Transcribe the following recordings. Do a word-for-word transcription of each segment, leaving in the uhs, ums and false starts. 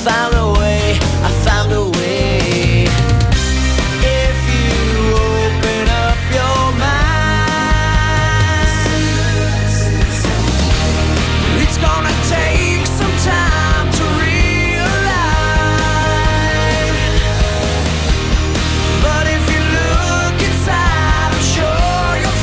found a way, I found a way. If you open up your mind, it's gonna take some time to realize. But if you look inside, I'm sure you'll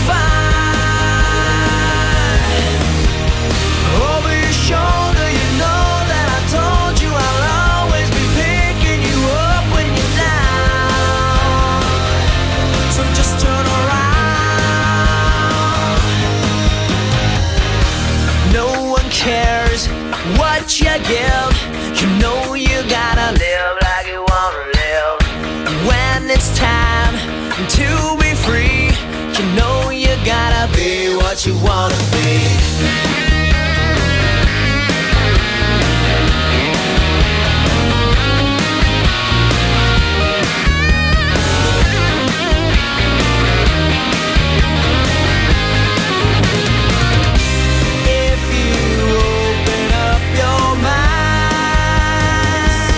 find. Over your shoulder, you know that I told you I'll always be picking you up when you're down. So just turn around. No one cares what you give. You know you gotta live like you wanna live. When it's time to be free, you know you gotta be what you wanna be. If you open up your mind,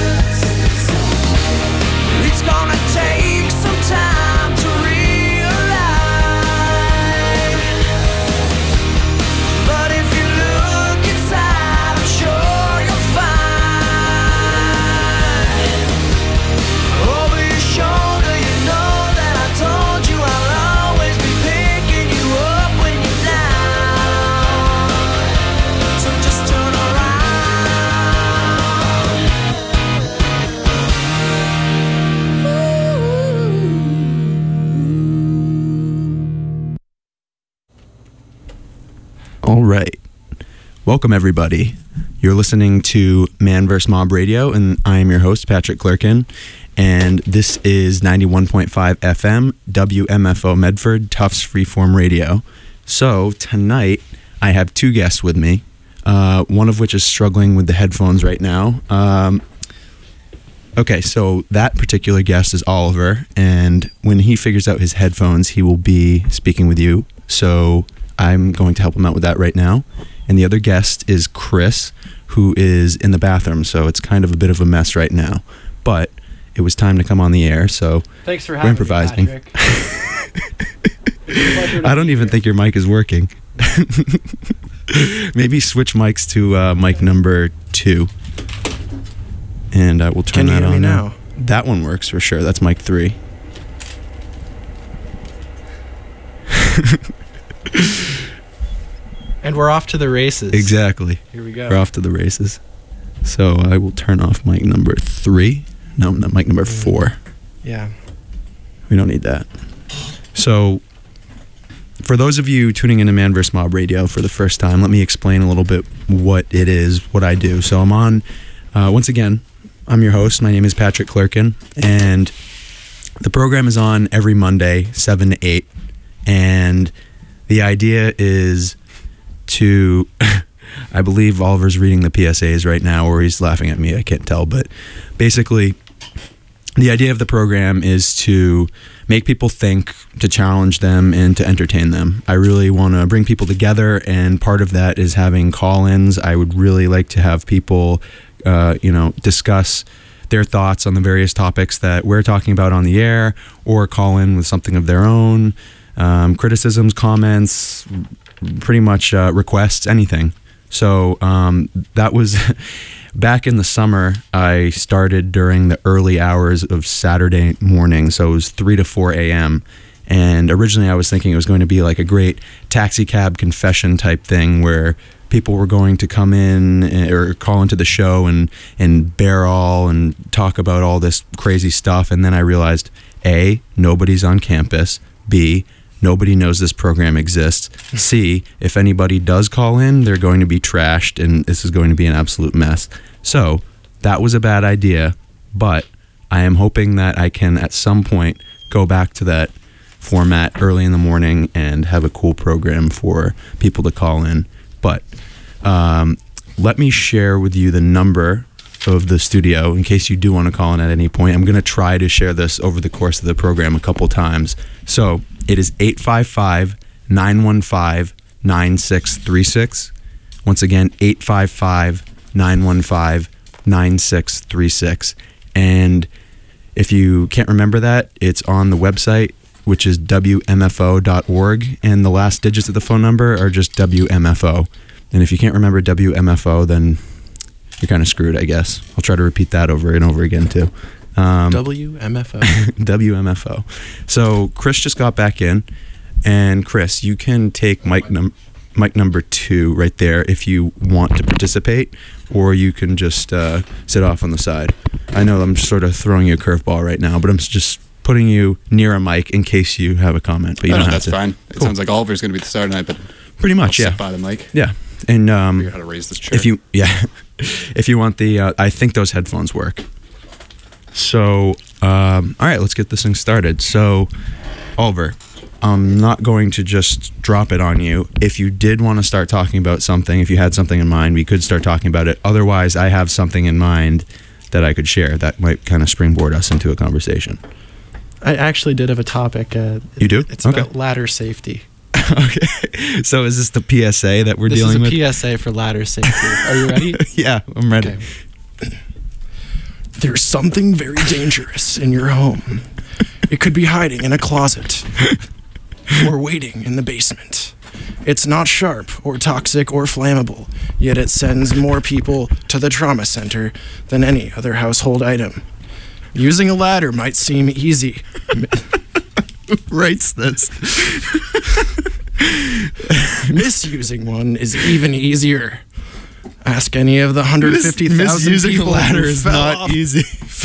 it's gonna take some time to realize. But if you look inside, I'm sure you'll find. Over your shoulder, you know that I told you I'll always be picking you up when you're down. So just turn around. All right. Welcome, everybody. You're listening to Man vs. Mob Radio, and I am your host, Patrick Clerkin. And this is ninety-one point five F M, W M F O Medford, Tufts Freeform Radio. So tonight, I have two guests with me, uh, one of which is struggling with the headphones right now. Um, okay, so that particular guest is Oliver, and when he figures out his headphones, he will be speaking with you. So I'm going to help him out with that right now. And the other guest is Chris, who is in the bathroom, so it's kind of a bit of a mess right now. But it was time to come on the air, so Thanks for we're having improvising. me, Patrick. I don't even think your mic is working. Maybe switch mics to uh, mic number two, and uh, we'll turn Can you that hear me on now? That one works for sure. That's mic three. And we're off to the races. Exactly. Here we go. We're off to the races. So I will turn off mic number three. No, not mic number four. Yeah. We don't need that. So, for those of you tuning into Man vs. Mob Radio for the first time, let me explain a little bit what it is, what I do. So I'm on, uh, once again, I'm your host. My name is Patrick Clerkin, and the program is on every Monday, seven to eight. And the idea is to, I believe Oliver's reading the P S As right now, or he's laughing at me, I can't tell, but basically, the idea of the program is to make people think, to challenge them, and to entertain them. I really want to bring people together, and part of that is having call-ins. I would really like to have people, uh, you know, discuss their thoughts on the various topics that we're talking about on the air, or call in with something of their own, um, criticisms, comments, pretty much uh, requests, anything. So um, that was back in the summer. I started during the early hours of Saturday morning, so it was three to four a.m. And originally I was thinking it was going to be like a great taxi cab confession type thing where people were going to come in or call into the show and, and bear all and talk about all this crazy stuff. And then I realized, A, nobody's on campus. B, nobody knows this program exists. C, if anybody does call in, they're going to be trashed, and this is going to be an absolute mess. So that was a bad idea, but I am hoping that I can at some point go back to that format early in the morning and have a cool program for people to call in. But um, let me share with you the number of the studio in case you do want to call in at any point. I'm going to try to share this over the course of the program a couple times. So it is eight five five, nine one five, nine six three six. Once again, eight five five, nine one five, nine six three six. And if you can't remember that, it's on the website, which is W M F O dot org, and the last digits of the phone number are just W M F O. And if you can't remember W M F O, then you're kind of screwed, I guess. I'll try to repeat that over and over again, too. Um, W M F O. W M F O. So Chris just got back in, and Chris, you can take mic, num- mic number two right there if you want to participate, or you can just uh, sit off on the side. I know I'm sort of throwing you a curveball right now, but I'm just putting you near a mic in case you have a comment. But you no, don't no, have that's to. fine. It Cool. sounds like Oliver's going to be the star tonight, but Pretty much, I'll yeah. sit by the mic. Yeah, and um, Figure out how to raise this chair. if you, yeah, if you want the, uh, I think those headphones work. So, um, all right, let's get this thing started. So, Oliver, I'm not going to just drop it on you. If you did want to start talking about something, if you had something in mind, we could start talking about it. Otherwise, I have something in mind that I could share that might kind of springboard us into a conversation. I actually did have a topic. Uh, You do? It's Okay. about ladder safety. Okay. So, is this the P S A that we're This dealing is a with? P S A for ladder safety. Are you ready? Yeah, I'm ready. Okay. There's something very dangerous in your home. It could be hiding in a closet or waiting in the basement. It's not sharp or toxic or flammable, yet it sends more people to the trauma center than any other household item. Using a ladder might seem easy. Writes this. Misusing one is even easier. Ask any of the one hundred fifty thousand Misusing people a ladder who is fell not off- easy.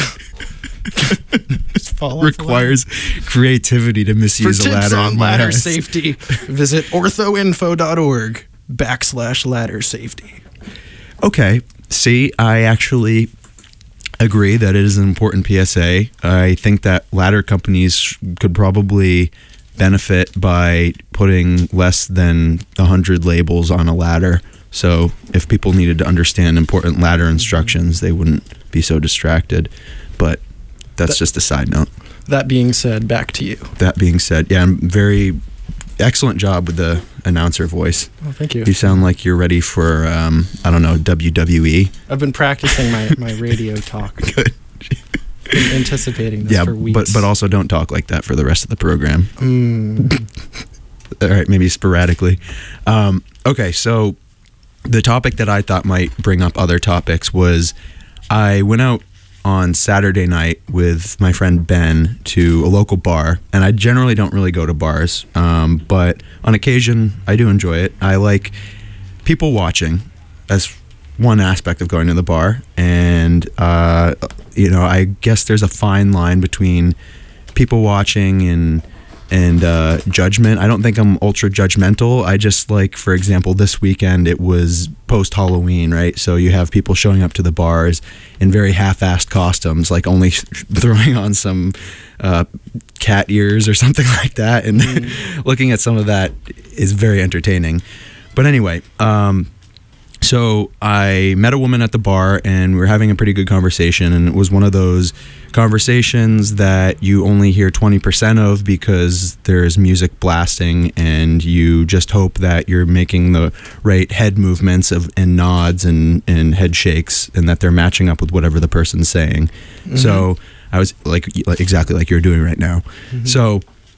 fall off a Requires creativity to For misuse a tips ladder. on in my ladder eyes. safety, visit orthoinfo dot org backslash ladder safety. Okay. See, I actually agree that it is an important P S A. I think that ladder companies could probably benefit by putting less than one hundred labels on a ladder. So if people needed to understand important ladder instructions, they wouldn't be so distracted. But that's That- just a side note. That being said, back to you. That being said, yeah, I'm very excellent job with the announcer voice. Oh, thank you. You sound like you're ready for, um, I don't know, W W E. I've been practicing my, my radio talk. Good. Been anticipating this Yeah, for weeks. but but also don't talk like that for the rest of the program. Mm, All right, maybe sporadically. Um, okay, so the topic that I thought might bring up other topics was I went out on Saturday night with my friend Ben to a local bar, and I generally don't really go to bars, um, but on occasion I do enjoy it. I like people watching as one aspect of going to the bar, and uh, you know, I guess there's a fine line between people watching and and uh, judgment. I don't think I'm ultra judgmental. I just like, for example, this weekend it was post Halloween, right? So you have people showing up to the bars in very half-assed costumes, like only sh- throwing on some uh, cat ears or something like that, and mm. looking at some of that is very entertaining. But anyway, um, so I met a woman at the bar, and we were having a pretty good conversation, and it was one of those conversations that you only hear twenty percent of because there's music blasting, and you just hope that you're making the right head movements of and nods and, and head shakes, and that they're matching up with whatever the person's saying. Mm-hmm. So I was like, like exactly like you're doing right now. Mm-hmm. So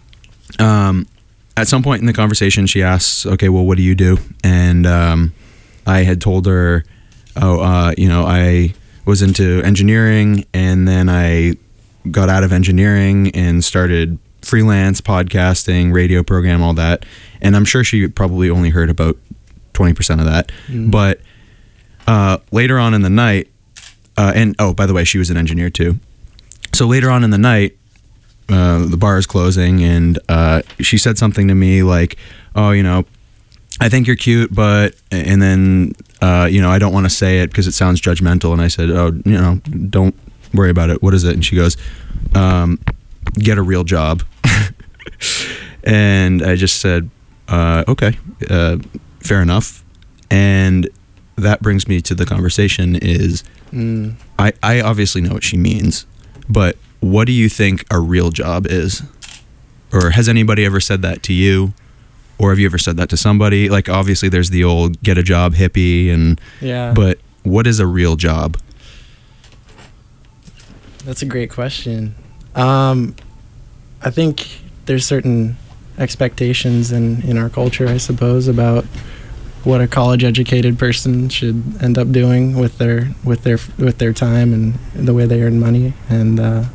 um, at some point in the conversation, she asks, okay, well, what do you do? And um, I had told her, oh, uh, you know, I was into engineering, and then I got out of engineering and started freelance podcasting, radio program, all that. And I'm sure she probably only heard about twenty percent of that. Mm. But uh, later on in the night, uh, and oh, by the way, she was an engineer too. So later on in the night, uh, the bar is closing, and uh, she said something to me like, oh, you know, I think you're cute, but, and then, uh, you know, I don't want to say it because it sounds judgmental. And I said, oh, you know, don't worry about it. What is it? And she goes, um, get a real job. And I just said, uh, okay, uh, fair enough. And that brings me to the conversation is, mm. I, I obviously know what she means, but what do you think a real job is? Or has anybody ever said that to you? Or have you ever said that to somebody? Like, obviously there's the old get a job hippie, and yeah. But what is a real job? That's a great question. Um, I think there's certain expectations in, in our culture, I suppose, about what a college-educated person should end up doing with their with their with their time and the way they earn money, and uh,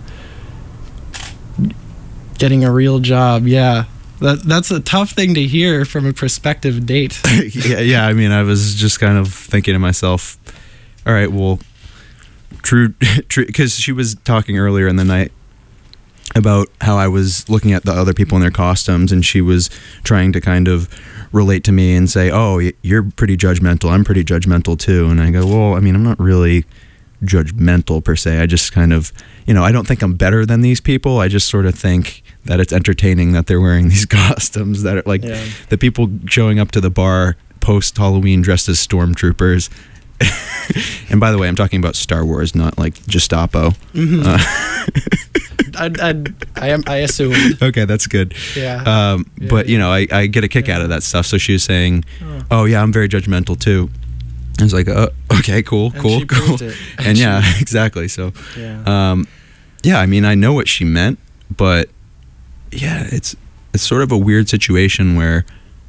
getting a real job. Yeah, that that's a tough thing to hear from a prospective date. yeah, yeah. I mean, I was just kind of thinking to myself, all right, well, true, true, because she was talking earlier in the night about how I was looking at the other people in their costumes, and she was trying to kind of relate to me and say, oh, you're pretty judgmental, I'm pretty judgmental too. And I go, well, I mean, I'm not really judgmental per se. I just kind of, you know, I don't think I'm better than these people. I just sort of think that it's entertaining that they're wearing these costumes that are like Yeah. the people showing up to the bar post Halloween dressed as stormtroopers. And by the way, I'm talking about Star Wars, not like Gestapo. Mm-hmm. Uh, I, I, I, am, I assumed. okay, that's good. Yeah. Um, Yeah, but, you yeah. know, I, I get a kick Yeah. out of that stuff. So she was saying, Oh. oh, yeah, I'm very judgmental too. I was like, uh, okay, cool, And cool, she cool. proved it. And She- yeah, exactly. So, Yeah. um, yeah, I mean, I know what she meant, but yeah, it's it's sort of a weird situation where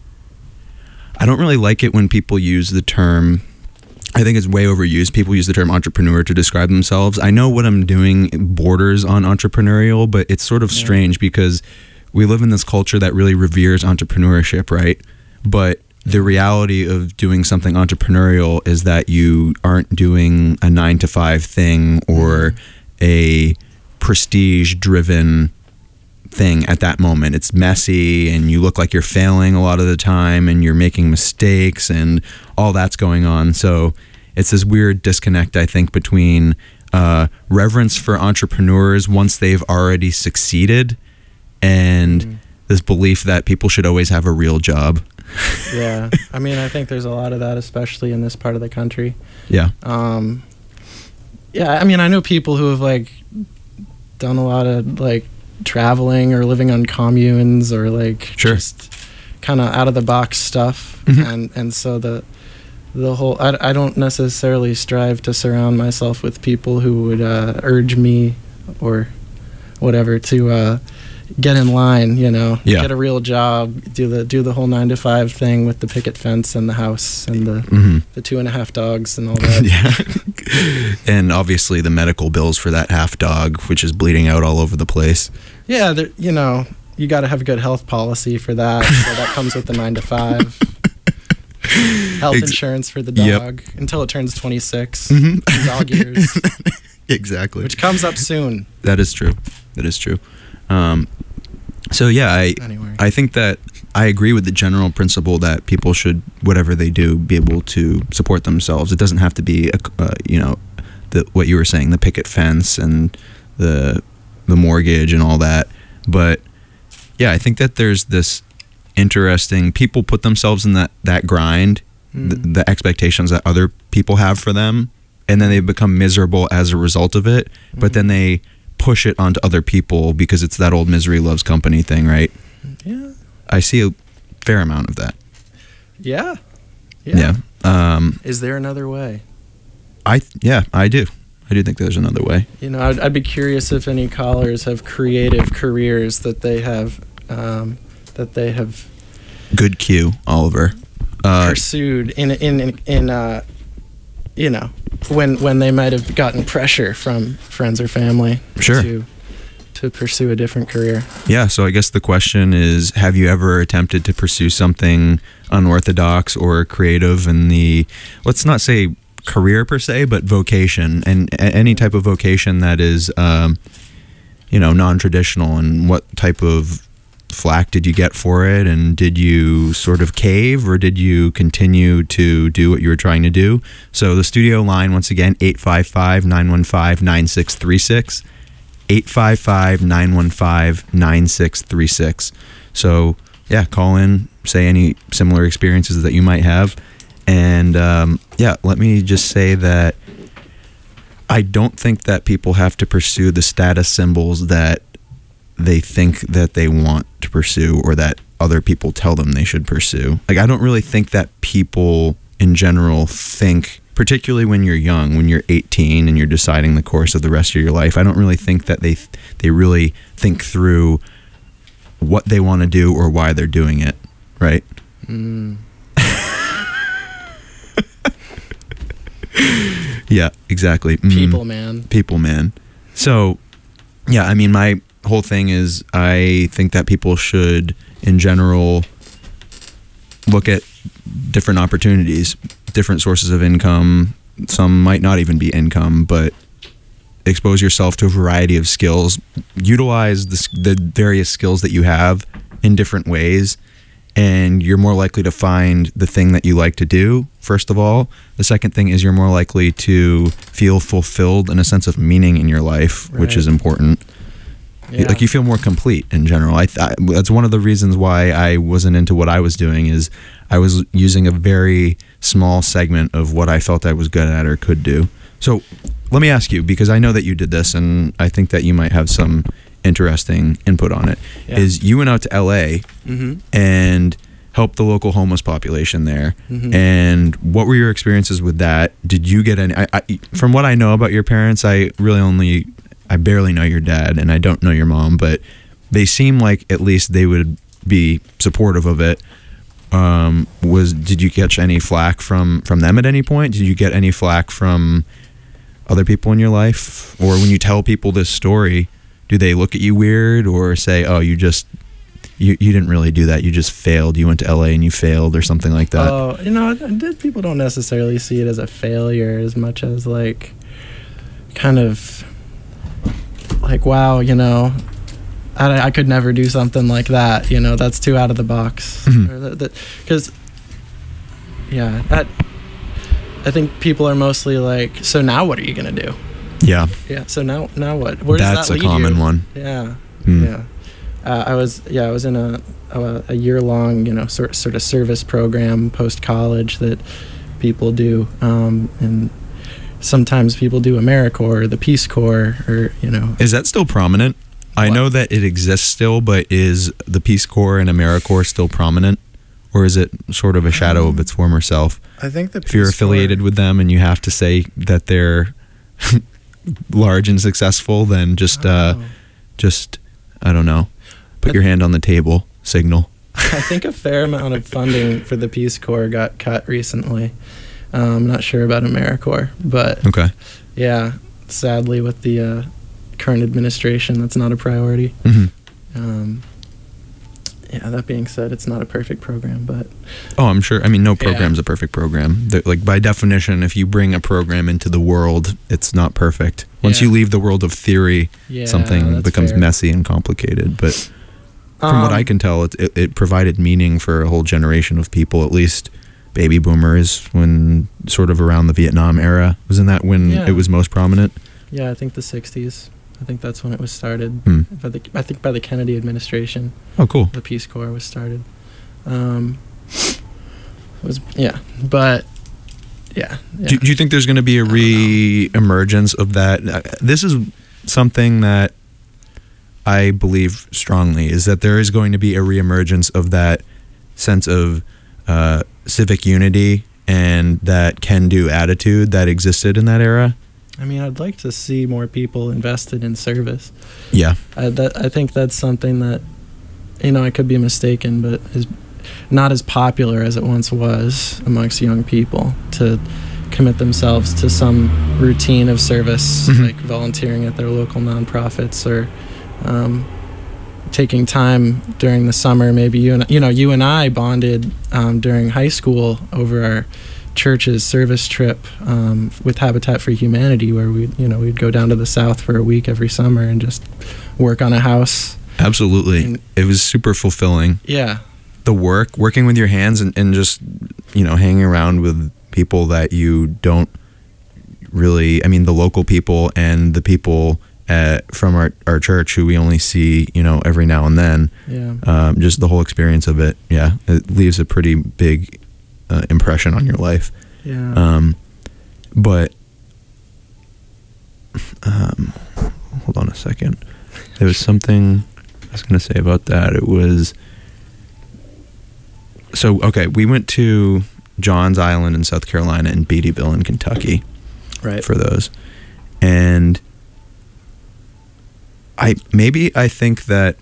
I don't really like it when people use the term. I think it's way overused. People use the term entrepreneur to describe themselves. I know what I'm doing borders on entrepreneurial, but it's sort of Yeah. strange because we live in this culture that really reveres entrepreneurship, right? But the reality of doing something entrepreneurial is that you aren't doing a nine to five thing or a prestige driven thing at that moment. It's messy and you look like you're failing a lot of the time and you're making mistakes and all that's going on. So it's this weird disconnect, I think, between uh, reverence for entrepreneurs once they've already succeeded and Mm. this belief that people should always have a real job. Yeah. I mean, I think there's a lot of that, especially in this part of the country. Yeah. Um, yeah, I mean, I know people who have like done a lot of like traveling or living on communes or like Sure. just kind of out of the box stuff, Mhm. and and so the the whole I, I don't necessarily strive to surround myself with people who would uh, urge me or whatever to uh, get in line, you know, Yeah. get a real job, do the do the whole nine to five thing with the picket fence and the house and the hmm the two and a half dogs and all that. yeah. And obviously the medical bills for that half dog, which is bleeding out all over the place. Yeah, there, you know, you got to have a good health policy for that. So that comes with the nine to five. Health Ex- insurance for the Yep. dog until it turns twenty-six. Mhm. Dog years, Exactly. which comes up soon. That is true. That is true. Um, so yeah, I Anyway. I think that I agree with the general principle that people should, whatever they do, be able to support themselves. It doesn't have to be, a, uh, you know, the what you were saying, the picket fence and the the mortgage and all that. But yeah, I think that there's this interesting. People put themselves in that that grind, the, Mm. the expectations that other people have for them, and then they become miserable as a result of it. But Mhm. then they push it onto other people because it's that old misery loves company thing, right? Yeah. I see a fair amount of that. Yeah. Yeah. Um, Is there another way? I yeah, I do. I do think there's another way. You know, I'd, I'd be curious if any callers have creative careers that they have um, that they have Good cue, Oliver. Uh, pursued in in in, in uh, you know, when when they might have gotten pressure from friends or family Sure. to to pursue a different career. yeah, so I guess the question is, have you ever attempted to pursue something unorthodox or creative in the, let's not say career per se, but vocation, and a- any type of vocation that is, um, you know, non-traditional, and what type of flack did you get for it, and did you sort of cave, or did you continue to do what you were trying to do? So the studio line, once again, eight five five, nine one five, nine six three six, eight five five, nine one five, nine six three six. So yeah, call in, say any similar experiences that you might have. And um, yeah, let me just say that I don't think that people have to pursue the status symbols that they think that they want to pursue, or that other people tell them they should pursue. Like, I don't really think that people in general think particularly when you're young, when you're eighteen and you're deciding the course of the rest of your life. I don't really think that they they really think through what they want to do or why they're doing it, right? Mm. Yeah, exactly. Mm. People, man. People, man. So, yeah, I mean, my whole thing is I think that people should, in general, look at different opportunities, different sources of income. Some might not even be income, but expose yourself to a variety of skills. Utilize the, the various skills that you have in different ways, and you're more likely to find the thing that you like to do, first of all. The second thing is you're more likely to feel fulfilled and a sense of meaning in your life, right. which is important. Yeah. Like, you feel more complete in general. I, th- that's one of the reasons why I wasn't into what I was doing, is I was using a very small segment of what I felt I was good at or could do. So let me ask you, because I know that you did this, and I think that you might have some interesting input on it. Yeah. Is you went out to L A mm-hmm. and helped the local homeless population there. Mm-hmm. And what were your experiences with that? Did you get any? I, I, from what I know about your parents, I really only, I barely know your dad, and I don't know your mom, but they seem like at least they would be supportive of it. Um, was did you catch any flack from from them at any point? Did you get any flack from other people in your life, or when you tell people this story, do they look at you weird or say, "Oh, you just you, you didn't really do that. You just failed. You went to L A and you failed," or something like that? Oh, you know, people don't necessarily see it as a failure as much as like kind of like, wow, you know, I, I could never do something like that. You know, that's too out of the box. Because, mm-hmm. yeah, that, I think people are mostly like, so now what are you gonna do? Yeah. Yeah. So now, now what? Where That's does that a common you? one. Yeah. Mm. Yeah. Uh, I was, yeah, I was in a a, a year long, you know, sort sort of service program post college that people do, um, and sometimes people do AmeriCorps or the Peace Corps, or you know. Is that still prominent? What? I know that it exists still, but is the Peace Corps and AmeriCorps still prominent, or is it sort of a shadow um, of its former self? I think the Peace if you're affiliated Corps, with them and you have to say that they're large and successful, then just oh. uh just I don't know, put I, your hand on the table signal. I think a fair amount of funding for the Peace Corps got cut recently. um, I'm not sure about AmeriCorps, but okay, yeah, sadly with the uh, current administration, that's not a priority. Mm-hmm. um Yeah, that being said, it's not a perfect program, but... Oh, I'm sure. I mean, no program's yeah. a perfect program. They're, like, by definition, if you bring a program into the world, it's not perfect. Once yeah. you leave the world of theory, yeah, something becomes fair. messy and complicated. But from um, what I can tell, it, it, it provided meaning for a whole generation of people, at least baby boomers, when sort of around the Vietnam era. Wasn't that when yeah. it was most prominent? Yeah, I think the sixties. I think that's when it was started. Hmm. By the, I think by the Kennedy administration. Oh, cool. The Peace Corps was started. Um, it was yeah, but yeah. yeah. Do, do you think there's going to be a re-emergence of that? This is something that I believe strongly, is that there is going to be a re-emergence of that sense of uh, civic unity and that can-do attitude that existed in that era. I mean, I'd like to see more people invested in service. Yeah. I, that, I think that's something that, you know, I could be mistaken, but is not as popular as it once was amongst young people to commit themselves to some routine of service, mm-hmm. like volunteering at their local nonprofits, or um, taking time during the summer. Maybe you and, you know, you and I bonded um, during high school over our church's service trip um, with Habitat for Humanity, where we, you know, we'd go down to the South for a week every summer and just work on a house. Absolutely, and, it was super fulfilling. Yeah, the work, working with your hands, and, and just, you know, hanging around with people that you don't really. I mean, the local people and the people at, from our our church who we only see, you know, every now and then. Yeah, um, just the whole experience of it. Yeah, it leaves a pretty big Uh, impression on your life. Yeah. Um, but um, hold on a second. There was something I was going to say about that. It was so okay. We went to Johns Island in South Carolina and Beattyville in Kentucky. Right. For those. And I maybe I think that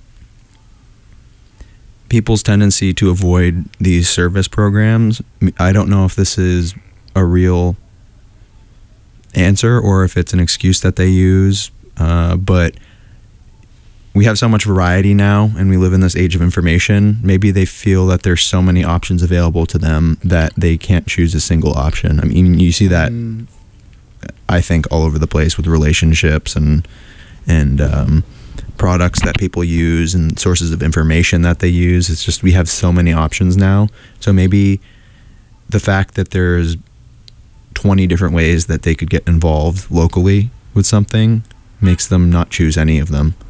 people's tendency to avoid these service programs, I don't know if this is a real answer or if it's an excuse that they use, uh, but we have so much variety now and we live in this age of information. Maybe they feel that there's so many options available to them that they can't choose a single option. I mean, you see that, mm. I think, all over the place with relationships and and um, products that people use and sources of information that they use. It's just we have so many options now. So maybe the fact that there's twenty different ways that they could get involved locally with something makes them not choose any of them.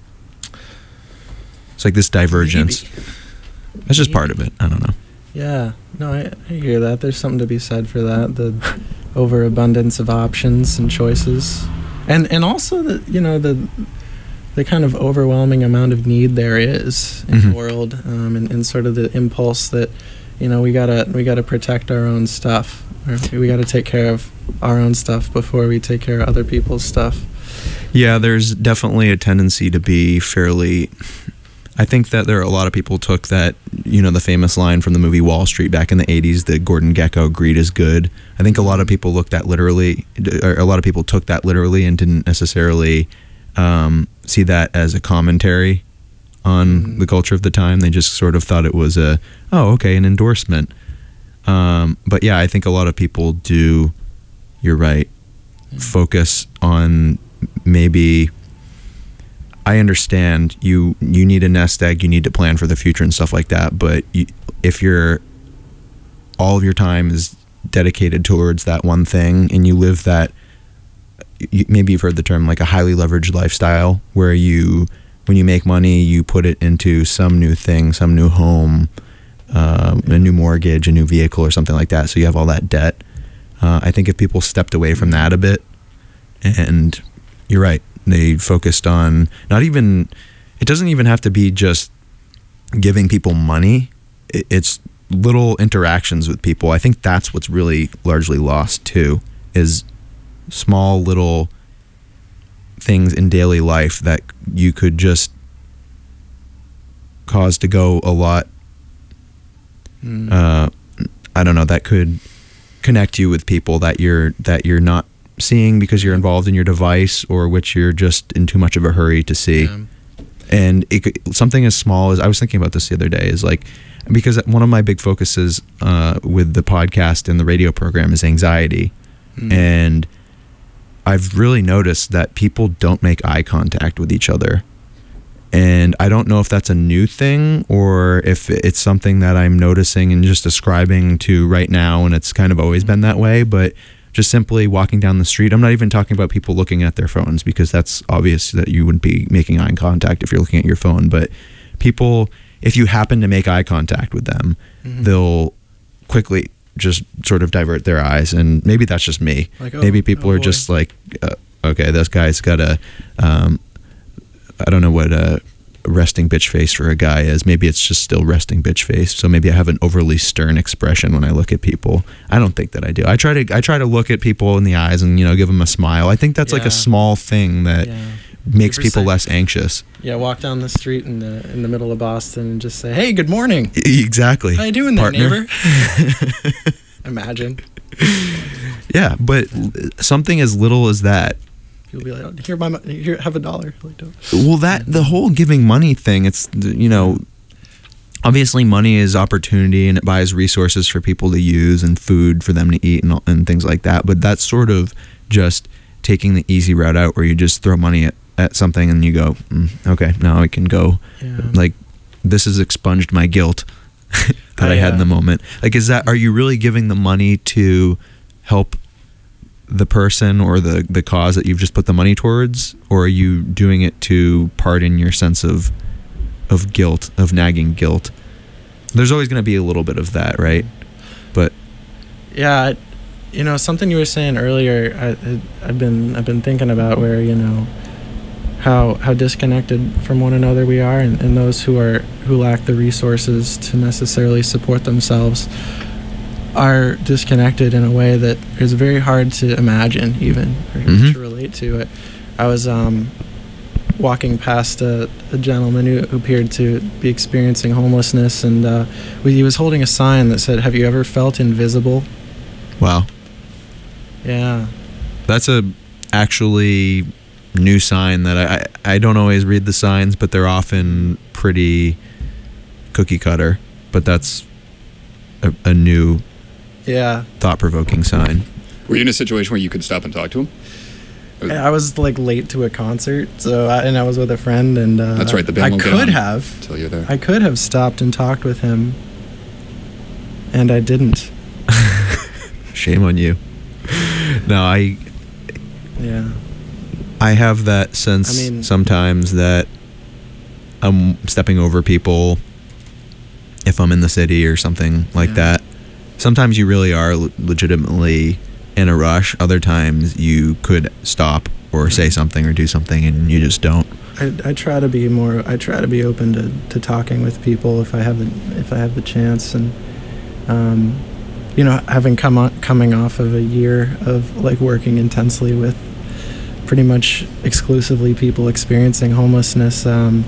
It's like this divergence. Maybe. That's just Maybe. part of it. I don't know. Yeah. No, I, I hear that. There's something to be said for that. The overabundance of options and choices. And and also the you know the the kind of overwhelming amount of need there is in mm-hmm. the world, um, and, and sort of the impulse that, you know, we gotta we gotta protect our own stuff. Or we gotta take care of our own stuff before we take care of other people's stuff. Yeah, there's definitely a tendency to be fairly. I think that there are a lot of people took that, you know, the famous line from the movie Wall Street back in the eighties, that Gordon Gekko, greed is good. I think a lot of people looked at literally, or a lot of people took that literally and didn't necessarily um, see that as a commentary on mm. the culture of the time. They just sort of thought it was a, oh, okay, an endorsement. Um, but yeah, I think a lot of people do, you're right, mm. focus on maybe... I understand you you need a nest egg, you need to plan for the future and stuff like that, but you, if you're all of your time is dedicated towards that one thing and you live that, you, maybe you've heard the term like a highly leveraged lifestyle, where you, when you make money, you put it into some new thing, some new home, um, a new mortgage, a new vehicle or something like that, so you have all that debt. Uh, I think if people stepped away from that a bit, and you're right, they focused on not even, it doesn't even have to be just giving people money. It's little interactions with people. I think that's what's really largely lost too, is small little things in daily life that you could just cause to go a lot. Mm. Uh, I don't know, that could connect you with people that you're, that you're not seeing because you're involved in your device, or which you're just in too much of a hurry to see. Yeah. And it could, something as small as, I was thinking about this the other day, is like, because one of my big focuses uh, with the podcast and the radio program is anxiety. Mm. And I've really noticed that people don't make eye contact with each other. And I don't know if that's a new thing or if it's something that I'm noticing and just ascribing to right now, and it's kind of always been that way. But just simply walking down the street, I'm not even talking about people looking at their phones, because that's obvious that you wouldn't be making eye contact if you're looking at your phone. But people, if you happen to make eye contact with them, mm-hmm. they'll quickly just sort of divert their eyes. And maybe that's just me. Like, oh, maybe people oh, are boy. just like, uh, okay, this guy's got a, um, I don't know what a resting bitch face for a guy is. Maybe it's just still resting bitch face. So maybe I have an overly stern expression when I look at people. I don't think that I do. I try to I try to look at people in the eyes and, you know, give them a smile. I think that's yeah. like a small thing that yeah. makes people less anxious. Yeah, walk down the street in the in the middle of Boston and just say, "Hey, good morning." Exactly. How you doing there, partner? Neighbor? Imagine. Yeah, but something as little as that. You'll be like, here, my, here, have a dollar. Like, don't. Well, that the whole giving money thing, it's, you know, obviously money is opportunity and it buys resources for people to use and food for them to eat and, and things like that. But that's sort of just taking the easy route out, where you just throw money at, at something and you go, mm, okay, now I can go. Yeah. Like, this has expunged my guilt that I, I had uh, in the moment. Like, is that, are you really giving the money to help the person or the the cause that you've just put the money towards, or are you doing it to pardon your sense of of guilt, of nagging guilt? There's always going to be a little bit of that, right? But yeah, you know, something you were saying earlier, I, I've been I've been thinking about, where, you know, how how disconnected from one another we are, and, and those who are who lack the resources to necessarily support themselves. are disconnected in a way that is very hard to imagine, even or Mhm. to relate to it. I was um, walking past a, a gentleman who, who appeared to be experiencing homelessness, and uh, he was holding a sign that said, "Have you ever felt invisible?" Wow. Yeah. That's a actually new sign that I, I I don't always read the signs, but they're often pretty cookie cutter. But that's a, a new Yeah. thought-provoking sign. Were you in a situation where you could stop and talk to him? I was like late to a concert, so I, and I was with a friend, and uh, That's right, the band I won't get could on have, Until you're there. I could have stopped and talked with him, and I didn't. Shame on you. No, I Yeah. I have that sense I mean- sometimes that I'm stepping over people if I'm in the city or something like Yeah. that. Sometimes you really are le- legitimately in a rush. Other times you could stop or say something or do something and you just don't. I, I try to be more. I try to be open to, to talking with people if I have the if I have the chance, and um, you know, having come on, coming off of a year of like working intensely with pretty much exclusively people experiencing homelessness. Um,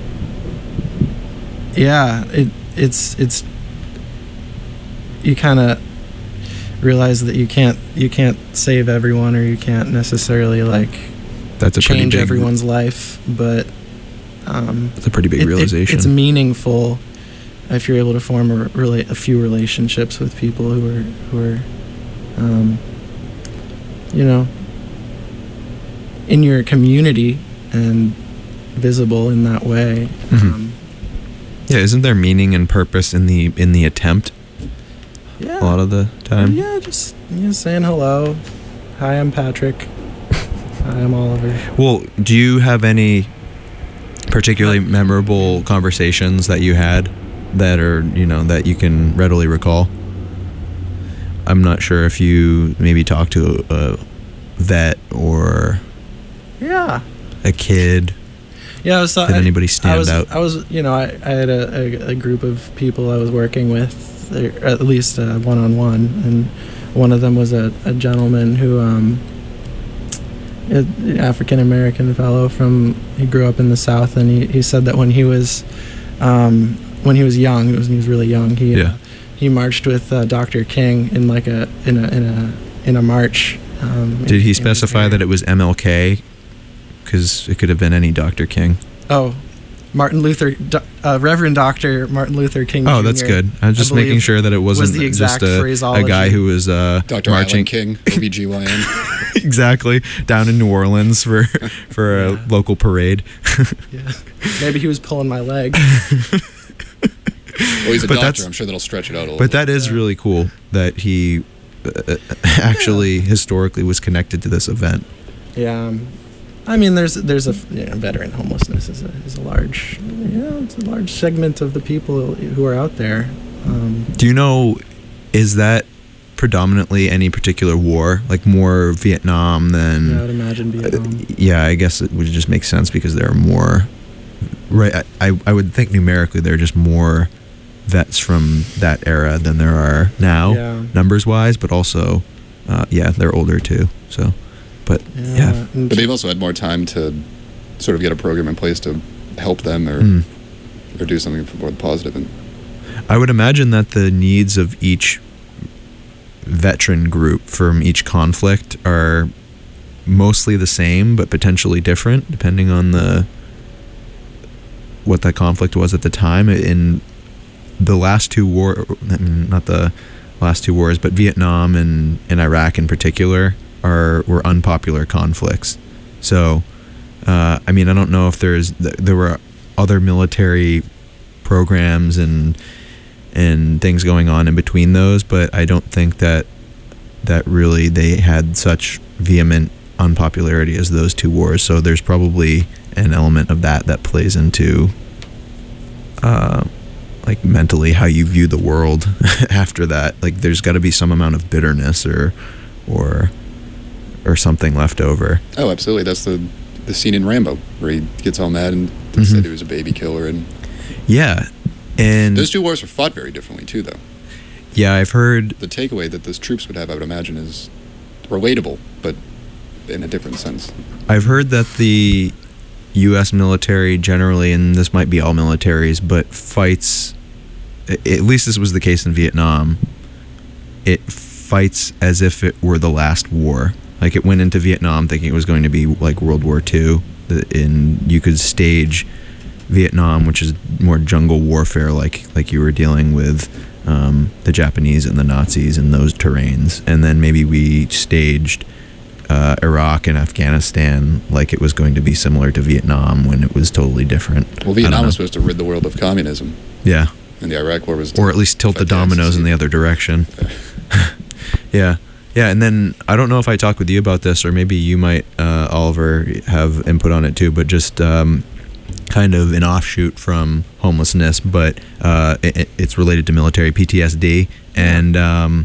yeah, it it's it's you kind of realize that you can't you can't save everyone, or you can't necessarily like That's a pretty change big everyone's life, but um, That's a pretty big it- it- realization. it's meaningful if you're able to form a, rela- a few relationships with people who are who are, um, you know, in your community and visible in that way. Mhm. Um, Yeah, isn't there meaning and purpose in the in the attempt yeah, a lot of the time? yeah, just yeah, saying hello. Hi, I'm Patrick. Hi, I'm Oliver. Well, do you have any particularly memorable conversations that you had that are, you know, that you can readily recall? I'm not sure if you maybe talked to a vet or Yeah. a kid. Yeah, I was, Did I, anybody I stand was, out? I was, you know, I, I had a, a, a group of people I was working with, or at least uh, one-on-one, and one of them was a, a gentleman who, um, an African-American fellow from, he grew up in the South, and he, he said that when he was, um, when he was young, it was, when he was really young, he, Yeah. uh, he marched with uh, Doctor King in like a, in a, in a, in a march. Um, Did he specify that it was M L K? Because it could have been any Doctor King. Oh, Martin Luther, Do- uh, Reverend Doctor Martin Luther King. Oh, that's Junior good. I was just I making believe sure that it was wasn't the exact just a, a phraseology. guy who was uh, Doctor marching. Alan King, O B G Y N. Exactly, down in New Orleans for for a Yeah. local parade. Yeah. Maybe he was pulling my leg. Well, he's a But doctor. that's- I'm sure that'll stretch it out a little But that bit. is really cool that he uh, actually historically was connected to this event. Yeah. Um, I mean, there's there's a you know, veteran homelessness is a is a large yeah it's a large segment of the people who are out there. Um, Do you know, is that predominantly any particular war, like more Vietnam than? yeah, I would imagine Vietnam. Yeah, I guess it would just make sense because there are more. Right, I, I I would think numerically there are just more vets from that era than there are now, Yeah. numbers wise, but also, uh, yeah, they're older too. So, but yeah, and But they've also had more time to sort of get a program in place to help them or Mm. or do something for more positive. And I would imagine that the needs of each veteran group from each conflict are mostly the same, but potentially different depending on the what that conflict was at the time. In the last two war, I mean, not the last two wars, but Vietnam and, and Iraq in particular are were unpopular conflicts. So, uh, I mean, I don't know if there's there were other military programs and and things going on in between those, but I don't think that that really they had such vehement unpopularity as those two wars. So there's probably an element of that that plays into uh, like mentally how you view the world after that. Like there's got to be some amount of bitterness or or or something left over. oh, absolutely, that's the the scene in Rambo where he gets all mad and Mhm. said he was a baby killer. And Yeah, and those two wars were fought very differently too, though. Yeah, I've heard. The takeaway that those troops would have, I would imagine, is relatable, but in a different sense. I've heard that the U S military generally, and this might be all militaries, but fights. At least this was the case in Vietnam. It fights as if it were the last war. Like, it went into Vietnam thinking it was going to be like World War Two, and you could stage Vietnam, which is more jungle warfare, like like you were dealing with um, the Japanese and the Nazis in those terrains, and then maybe we staged uh, Iraq and Afghanistan like it was going to be similar to Vietnam when it was totally different. Well, Vietnam was supposed to rid the world of communism, Yeah, and the Iraq War was, to or at least tilt the fight the dominoes in Axis. the other direction. Yeah. Yeah, and then I don't know if I talked with you about this, or maybe you might, uh, Oliver, have input on it too, but just um, kind of an offshoot from homelessness, but uh, it, it's related to military P T S D. And um,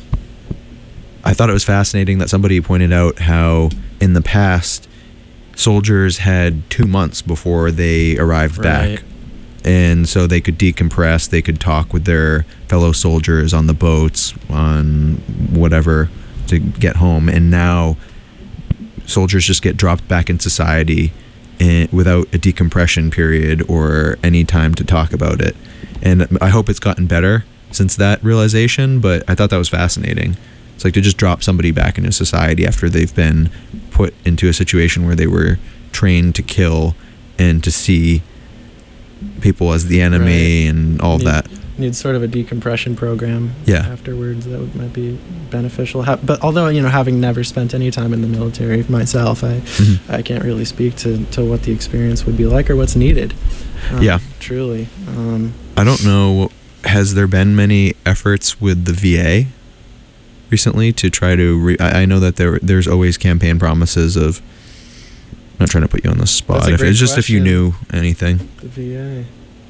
I thought it was fascinating that somebody pointed out how in the past, soldiers had two months before they arrived Right. back. And so they could decompress, they could talk with their fellow soldiers on the boats, on whatever, to get home. And now soldiers just get dropped back in society in, without a decompression period or any time to talk about it. And I hope it's gotten better since that realization, but I thought that was fascinating. It's like to just drop somebody back into society after they've been put into a situation where they were trained to kill and to see people as the enemy Right. and all of Need- that. Need sort of a decompression program Yeah. afterwards that would, might be beneficial. Ha- but although, you know, having never spent any time in the military myself, I Mhm. I can't really speak to, to what the experience would be like or what's needed. Um, Yeah. Truly. Um, I don't know, has there been many efforts with the V A recently to try to re- I, I know that there there's always campaign promises of, I'm not trying to put you on the spot, That's a if great it's just if you question. knew anything. the V A.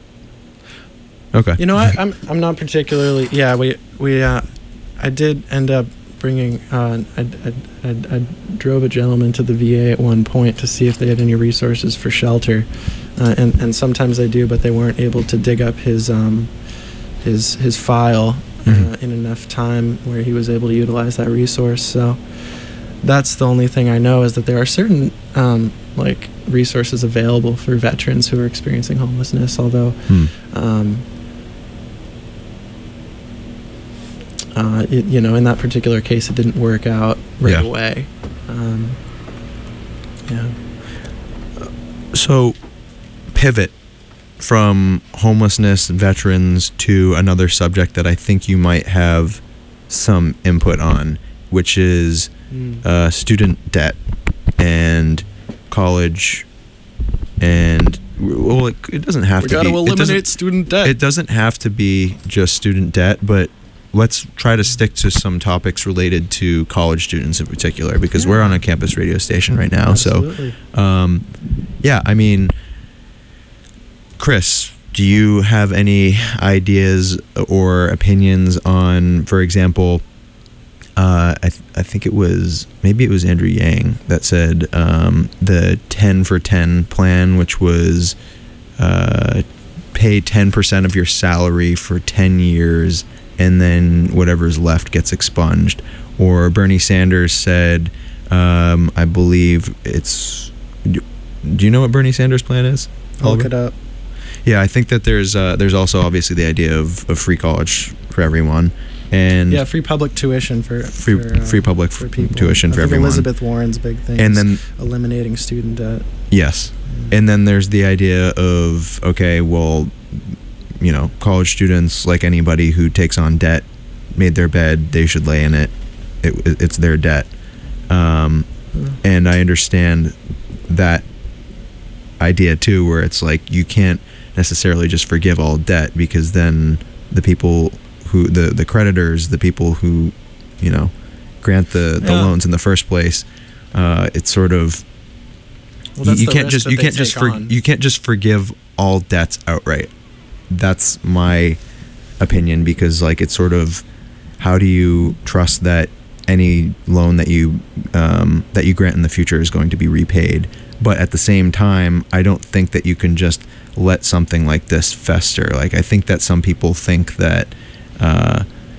Okay. You know, I, I'm I'm not particularly. Yeah, we we uh, I did end up bringing. Uh, I, I, I, I drove a gentleman to the V A at one point to see if they had any resources for shelter, uh, and and sometimes they do, but they weren't able to dig up his um his his file uh, Mhm. in enough time where he was able to utilize that resource. So that's the only thing I know, is that there are certain um, like resources available for veterans who are experiencing homelessness, although. Hmm. Um, Uh, it, you know, in that particular case, it didn't work out right Yeah. away. Um, yeah. So, pivot from homelessness and veterans to another subject that I think you might have some input on, which is Mm. uh, student debt and college, and well, it, it doesn't have We to got be. to it doesn't- eliminate student debt. It doesn't have to be just student debt, but let's try to stick to some topics related to college students in particular, because we're on a campus radio station right now. Absolutely. So, um, yeah, I mean, Chris, do you have any ideas or opinions on, for example, uh, I, th- I think it was, maybe it was Andrew Yang that said um, the ten for ten plan, which was uh, pay ten percent of your salary for ten years and then whatever's left gets expunged. Or Bernie Sanders said, um, I believe it's, do, do you know what Bernie Sanders' plan is? I'll look Oliver? it up. Yeah, I think that there's uh, there's also obviously the idea of, of free college for everyone, and Yeah, free public tuition for free for, uh, free public for f- people. tuition I for think everyone. Elizabeth Warren's big thing. And is then eliminating student debt. yes, and then there's the idea of, okay, well, you know, college students, like anybody who takes on debt, made their bed, they should lay in it. It, it it's their debt, um, Yeah. and I understand that idea too, where it's like you can't necessarily just forgive all debt, because then the people who the the creditors, the people who, you know, grant the the Yeah. loans in the first place, uh, it's sort of Well, that's you the can't risk just that you they can't just take for, on. you can't just forgive all debts outright. That's my opinion, because like it's sort of, how do you trust that any loan that you um, that you grant in the future is going to be repaid? But at the same time, I don't think that you can just let something like this fester. Like, I think that some people think that uh,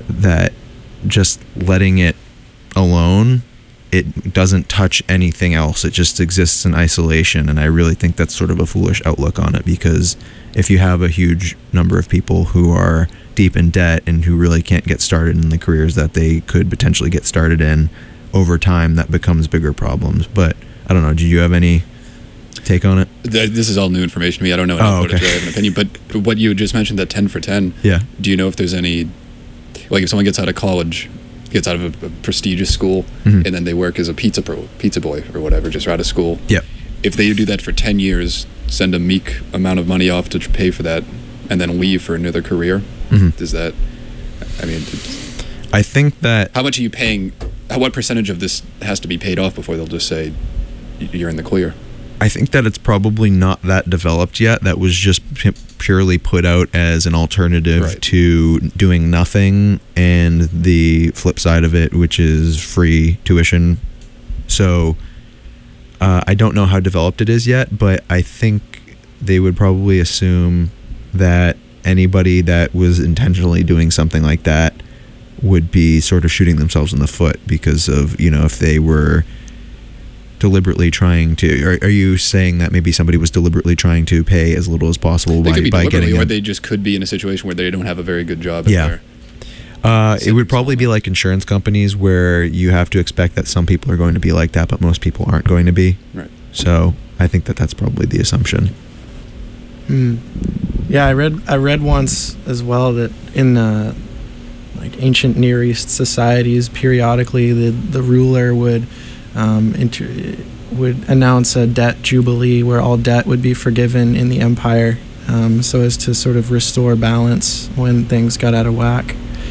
that just letting it alone, it doesn't touch anything else. It just exists in isolation. And I really think that's sort of a foolish outlook on it, because if you have a huge number of people who are deep in debt and who really can't get started in the careers that they could potentially get started in, over time that becomes bigger problems. But I don't know, do you have any take on it? Th- This is all new information to me. I don't know Oh, enough about it okay. to really have an opinion. But, but what you just mentioned, that ten for ten, Yeah. do you know if there's any, like if someone gets out of college, gets out of a, a prestigious school, Mhm. and then they work as a pizza pro, pizza boy or whatever, just out of school. Yep. If they do that for ten years, send a meek amount of money off to tr- pay for that, and then leave for another career, Mhm. does that, I mean, it's- I think that how much are you paying, how, what percentage of this has to be paid off before they'll just say y- you're in the clear? I think that it's probably not that developed yet. That was just pu- purely put out as an alternative Right. to doing nothing, and the flip side of it, which is free tuition. So uh, I don't know how developed it is yet, but I think they would probably assume that anybody that was intentionally doing something like that would be sort of shooting themselves in the foot, because of, you know, if they were deliberately trying to, are, are you saying that maybe somebody was deliberately trying to pay as little as possible They by, could be by deliberately, getting or in? they just could be in a situation where they don't have a very good job. Yeah. There. Uh, it would probably be like insurance companies, where you have to expect that some people are going to be like that, but most people aren't going to be. Right. So I think that that's probably the assumption. Hmm. Yeah, I read I read once as well that in uh, like ancient Near East societies, periodically the the ruler would um, inter- would announce a debt jubilee where all debt would be forgiven in the empire, um, so as to sort of restore balance when things got out of whack.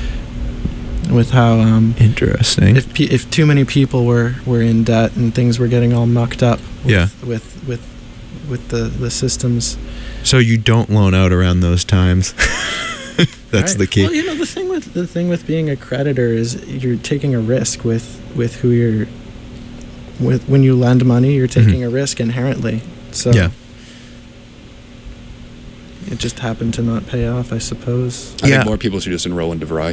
With how um, Interesting. if pe- if too many people were, were in debt and things were getting all mucked up with, Yeah. with with with the, the systems. So you don't loan out around those times. That's Right. the key. Well, you know, the thing with the thing with being a creditor is you're taking a risk with with who you're with. When you lend money, you're taking Mhm. a risk inherently. So Yeah. it just happened to not pay off, I suppose. I Yeah. think more people should just enroll in DeVry.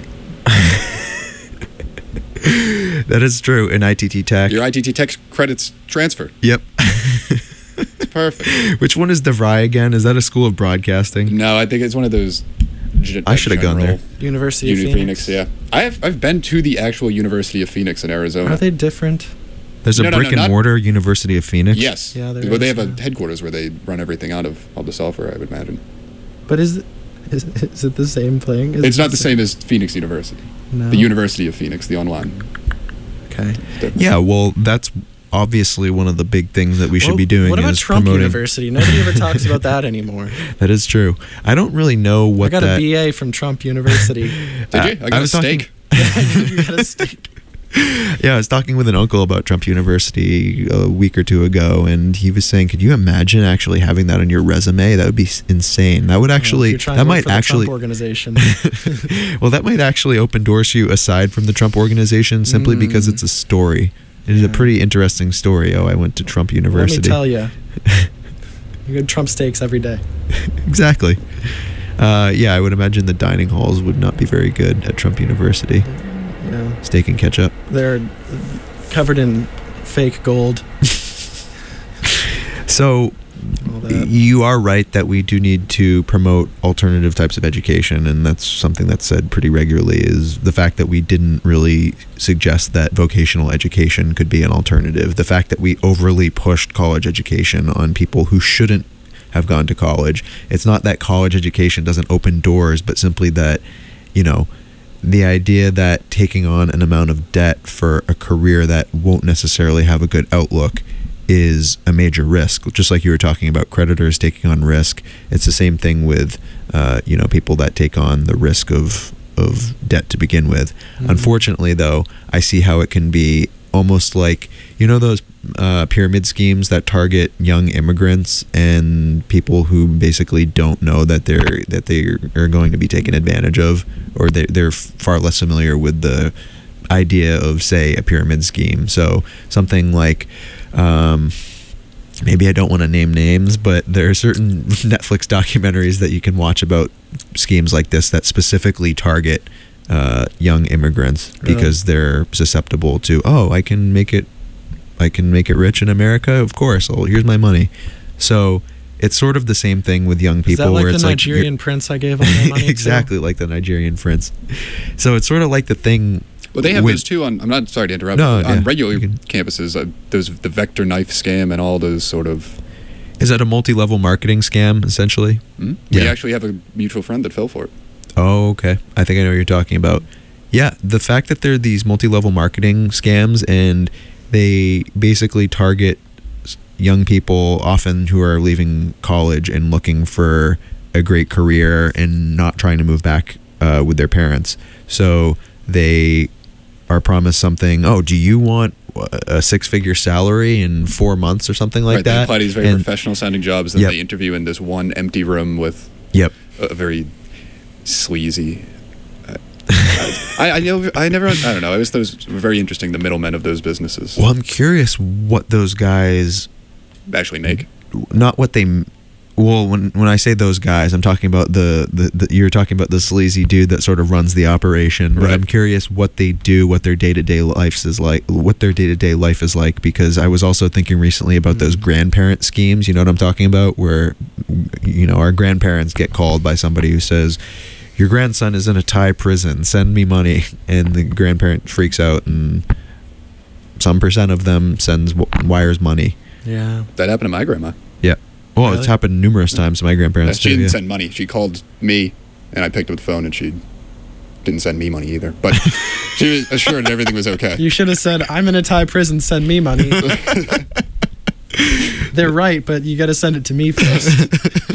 That is true in I T T Tech. Your I T T Tech credits transfer. Yep. It's perfect. Which one is DeVry again? Is that a school of broadcasting? No, I think it's one of those. G- I should have gone general- there. University Uni of Phoenix. Phoenix, yeah. I have I've been to the actual University of Phoenix in Arizona. Are they different? There's a No, no, brick no, not- and mortar University of Phoenix. Yes. Yeah, there Well, they is, have a yeah. headquarters where they run everything out of, all the software, I would imagine. But is it, is, is it the same thing? Is It's it not the same as Phoenix University. No. The University of Phoenix, the online. Okay. It's different. Yeah, well, that's obviously one of the big things that we should Well, be doing What about is Trump promoting. University? Nobody ever talks about that anymore. That is true. I don't really know what I got that. a B A from Trump University. Did Uh, you? I got I a was talking- steak. You got a steak. Yeah, I was talking with an uncle about Trump University a week or two ago, and he was saying, "Could you imagine actually having that on your resume? That would be s- insane. That would Well, if actually, you're trying that to work might for the actually, Trump organization. well, that might actually open doors for you aside from the Trump organization, simply because Mm. it's a story. It is Yeah. a pretty interesting story. Oh, I went to Trump Let me University. tell you, you get Trump steaks every day. Exactly. Uh, yeah, I would imagine the dining halls would not be very good at Trump University. Yeah, Steak and ketchup. they're covered in fake gold. So All that. you are right that we do need to promote alternative types of education, and that's something that's said pretty regularly, is the fact that we didn't really suggest that vocational education could be an alternative. The fact that we overly pushed college education on people who shouldn't have gone to college. It's not that college education doesn't open doors, but simply that, you know, the idea that taking on an amount of debt for a career that won't necessarily have a good outlook is a major risk. Just like you were talking about creditors taking on risk, it's the same thing with uh, you know, people that take on the risk of of debt to begin with. Mhm. Unfortunately, though, I see how it can be almost like, you know, those uh, pyramid schemes that target young immigrants and people who basically don't know that they're that they are going to be taken advantage of, or they they're far less familiar with the idea of, say, a pyramid scheme. So something like, um, maybe I don't want to name names, but there are certain Netflix documentaries that you can watch about schemes like this that specifically target uh, young immigrants Really? because they're susceptible to, oh, I can make it, I can make it rich in America. Of course, oh, here's my money. So it's sort of the same thing with young Is people, that like where the it's Nigerian like prince I gave all my money exactly like the Nigerian prince. So it's sort of like the thing. Well, they have with- those too on. I'm not sorry to interrupt. No, on yeah, regular you can- campuses, uh, those the vector knife scam and all those sort of. Is that a multi-level marketing scam essentially? Hmm? We Yeah. actually have a mutual friend that fell for it. Oh, okay. I think I know what you're talking about. Yeah, the fact that there are these multi-level marketing scams and they basically target s- young people often who are leaving college and looking for a great career and not trying to move back uh, with their parents. So they are promised something. Oh, do you want a six-figure salary in four months or something like right, They that? apply these very And- professional sounding jobs, and Yep. they interview in this one empty room with Yep. a, a very sleazy. uh, I, I know. I never. I don't know. It was those were very interesting. The middlemen of those businesses Well, I'm curious what those guys actually make. not what they well when when I say those guys I'm talking about the, the, the you're talking about the sleazy dude that sort of runs the operation, but Right. I'm curious what they do, what their day-to-day life is like what their day-to-day life is like because I was also thinking recently about those grandparent schemes, you know what I'm talking about, where you know our grandparents get called by somebody who says your grandson is in a Thai prison, send me money, and the grandparent freaks out and some percent of them sends wires money. Yeah. That happened to my grandma. Yeah. Well, Really? it's happened numerous times to my grandparents she too. didn't Yeah. send money. She called me, and I picked up the phone, and she didn't send me money either. But she was assured everything was okay. You should have said, I'm in a Thai prison, send me money. They're right, but you got to send it to me first.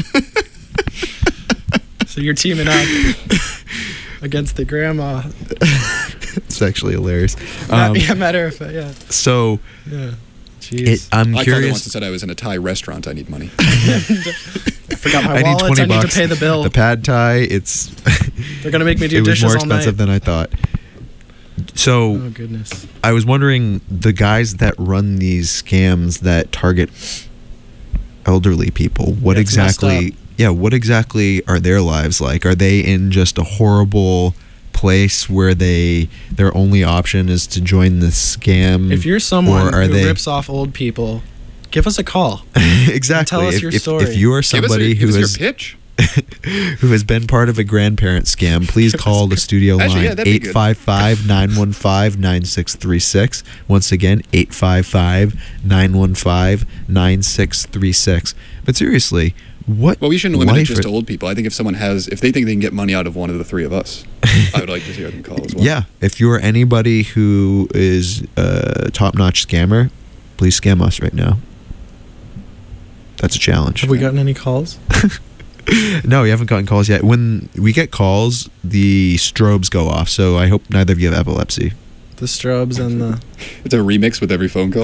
So you're teaming up against the grandma. It's actually hilarious. Ma- Um, yeah, matter of fact, yeah. So Yeah. Jeez. it, I'm I called her once curious. and said I was in a Thai restaurant. I need money. I forgot my I need wallet. twenty I need bucks. to pay the bill. The pad thai. It's They're going to make me do it was dishes more all night. expensive than I thought. So Oh, goodness. I was wondering the guys that run these scams that target elderly people. What Yeah, it's messed exactly? Yeah, what exactly are their lives like? Are they in just a horrible place where they their only option is to join this scam? If you're someone or are who they rips off old people, give us a call. exactly? Tell us if, your if, story. if you are Give us your, somebody give who us your is pitch. who has been part of a grandparent scam, please call the studio Actually, yeah, line that'd be eight five five, nine one five, nine six three six. Once again, eight five five, nine one five, nine six three six. But seriously, what Well, we shouldn't limit it life just are- to old people. I think if someone has, if they think they can get money out of one of the three of us, I would like to hear them call as well. Yeah, if you're anybody who is a top-notch scammer, please scam us right now. That's a challenge. Have we gotten any calls? No, we haven't gotten calls yet. When we get calls, the strobes go off. So I hope neither of you have epilepsy. The strobes and the It's a remix with every phone call.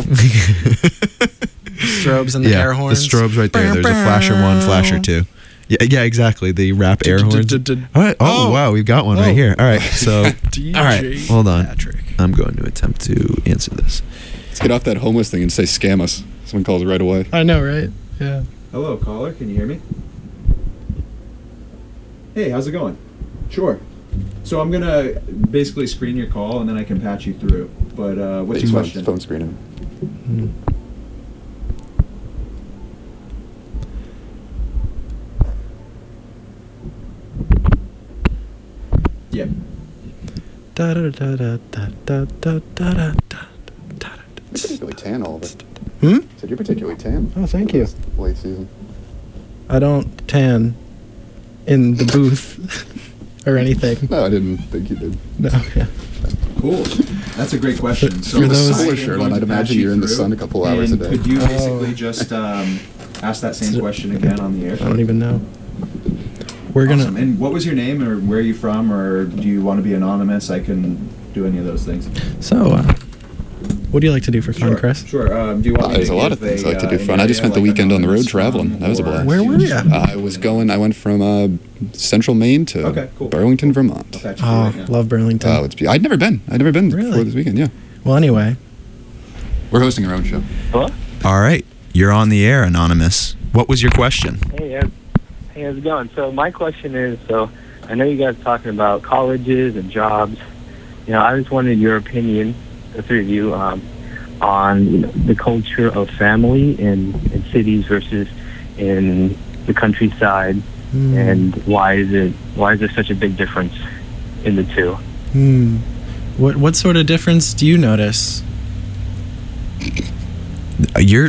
strobes and the yeah, air horns. the strobes right there. There's a flasher one, flasher two. Yeah, yeah, exactly. The rap air horns. All right. Oh, Oh. wow, we've got one Oh. right here. All right. So, D J all right, hold on. Patrick. I'm going to attempt to answer this. Let's get off that homeless thing and say scam us. Someone calls right away. I know, right? Yeah. Hello, caller. Can you hear me? Hey, how's it going? Sure. So I'm gonna basically screen your call and then I can patch you through. But uh, what's He's your phone, question? phone screening. Yeah. Da da da da da da da da da da. You're particularly tan, Oliver. Hmm? I said you're particularly tan. Oh, thank you. This late season. I don't tan in the booth or anything. No, I didn't think you did. No. Yeah. Cool. That's a great question. So for those- I am Polo shirt going on, I'd to patch imagine you're in the through, sun a couple hours and a day. Could you Oh. basically just um, ask that same question again on the air? I don't even know. We're gonna. Awesome. And what was your name, or where are you from, or do you want to be anonymous? I can do any of those things. So, uh, what do you like to do for fun, Sure. Chris? Sure. Um, do you want Uh, me there's to a lot give of things I like to a, do uh, fun. I just area, spent the like weekend on the road anonymous, traveling. um, That was a or blast. Where were choose ya? something? I was going. I went from uh, central Maine to Okay, cool. Burlington, Vermont. I'll patch you through Oh, right now. love Burlington. Oh, it's. be- I'd never been. I'd never been Really? before this weekend. Yeah, Well, anyway, we're hosting our own show. Hello? All right. You're on the air, Anonymous. What was your question? Hey, how's, hey, how's it going? So my question is, so I know you guys are talking about colleges and jobs. You know, I just wanted your opinion, the three of you, um, on you know, the culture of family in, in cities versus in the countryside, Hmm. and why is it why is there such a big difference in the two? Hmm. What what sort of difference do you notice? You're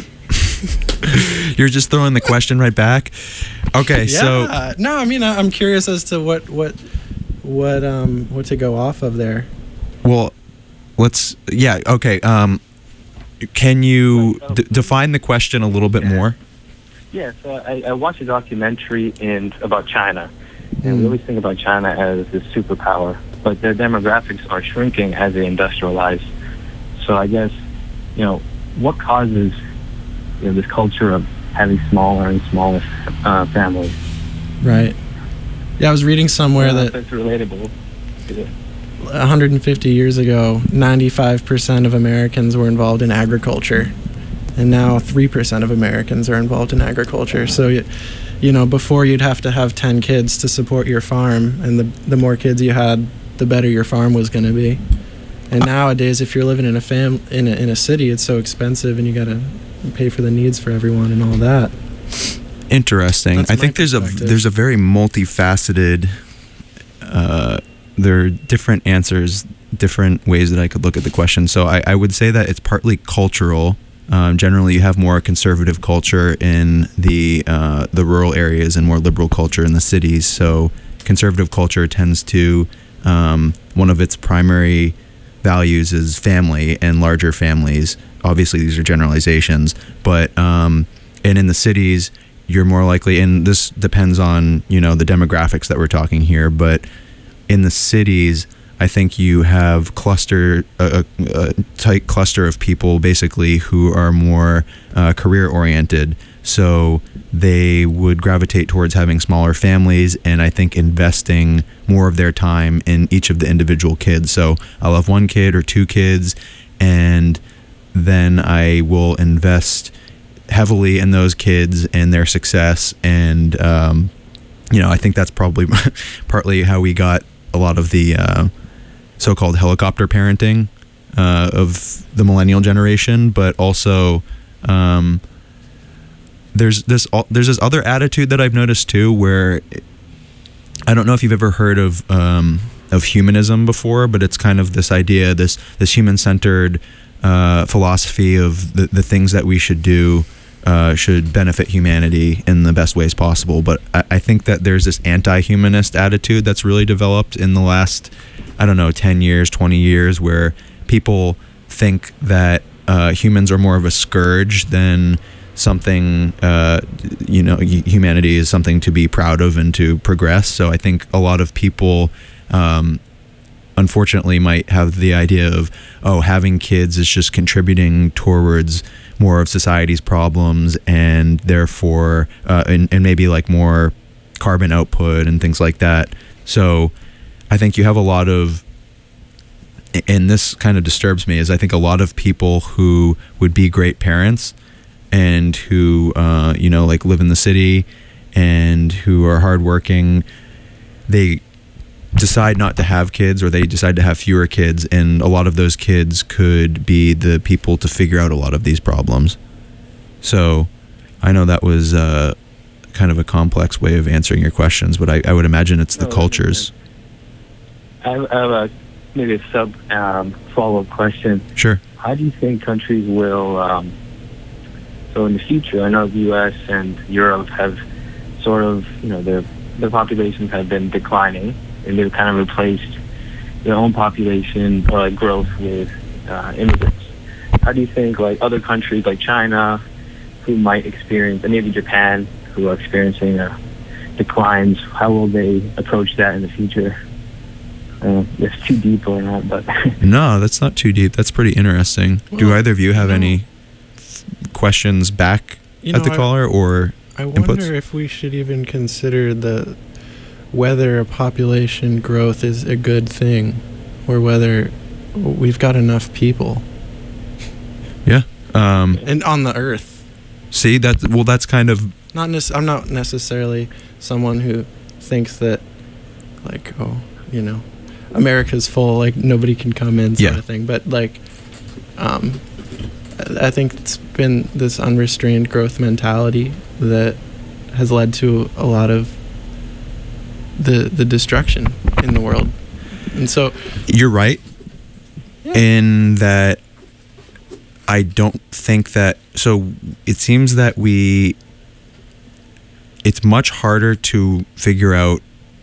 you're just throwing the question right back. Okay, so Yeah. No, I mean I, I'm curious as to what what what um what to go off of there. well, let's yeah. Okay. Um, can you d- define the question a little bit more? Yeah, so I, I watched a documentary in about China, and we Mm. always think about China as this superpower, but their demographics are shrinking as they industrialize. So I guess, you know, what causes you know this culture of having smaller and smaller uh, families? Right. Yeah, I was reading somewhere I don't know that if it's relatable. to it. one hundred fifty years ago, ninety-five percent of Americans were involved in agriculture, and now three percent of Americans are involved in agriculture. So, you, you know, before you'd have to have ten kids to support your farm, and the the more kids you had, the better your farm was going to be. And nowadays, if you're living in a fam in a, in a city, it's so expensive, and you got to pay for the needs for everyone and all that. Interesting. That's I my think there's a perspective. there's a very multifaceted. Uh, there are different answers, different ways that I could look at the question. So I, I would say that it's partly cultural. Um, generally, you have more conservative culture in the uh, the rural areas and more liberal culture in the cities. So conservative culture tends to um, one of its primary values is family and larger families. Obviously, these are generalizations, but um, and in the cities, you're more likely, and this depends on you know the demographics that we're talking here, but in the cities, I think you have cluster a, a, a tight cluster of people basically who are more uh, career oriented. So they would gravitate towards having smaller families, and I think investing more of their time in each of the individual kids. So I'll have one kid or two kids, and then I will invest heavily in those kids and their success. And um, you know, I think that's probably partly how we got a lot of the uh, so-called helicopter parenting uh, of the millennial generation, but also um, there's this there's this other attitude that I've noticed too, where I don't know if you've ever heard of um, of humanism before, but it's kind of this idea, this this human-centered uh, philosophy of the, the things that we should do uh, should benefit humanity in the best ways possible. But I, I think that there's this anti-humanist attitude that's really developed in the last, I don't know, ten years, twenty years, where people think that uh, humans are more of a scourge than something, uh, you know, humanity is something to be proud of and to progress. So I think a lot of people, um, unfortunately, might have the idea of, oh, having kids is just contributing towards more of society's problems, and therefore, uh, and, and maybe like more carbon output and things like that. So I think you have a lot of, and this kind of disturbs me, is I think a lot of people who would be great parents and who, uh, you know, like live in the city and who are hardworking, they decide not to have kids, or they decide to have fewer kids, and a lot of those kids could be the people to figure out a lot of these problems. So I know that was uh, kind of a complex way of answering your questions, but I, I would imagine it's the No, that cultures. I have, I have a maybe a sub um, follow-up question. Sure. How do you think countries will, um, so in the future, I know the U S and Europe have sort of, you know, their their populations have been declining, and they've kind of replaced their own population or like growth with uh, immigrants. How do you think like other countries like China, who might experience, and maybe Japan, who are experiencing uh, declines, how will they approach that in the future? Uh, it's too deep or not, but No, that's not too deep. That's pretty interesting. Do Well, either of you have you know- any questions back You at the know, I- caller, or I inputs? wonder if we should even consider the whether a population growth is a good thing, or whether we've got enough people yeah? Um, and on the earth. see that? Well, that's kind of Not nec- I'm not necessarily someone who thinks that like, oh, you know, America's full, like nobody can come in, sort Yeah. of thing. But like, um, I I think it's been this unrestrained growth mentality that has led to a lot of the the destruction in the world. And so You're right in that I don't think that, so it seems that we, it's much harder to figure out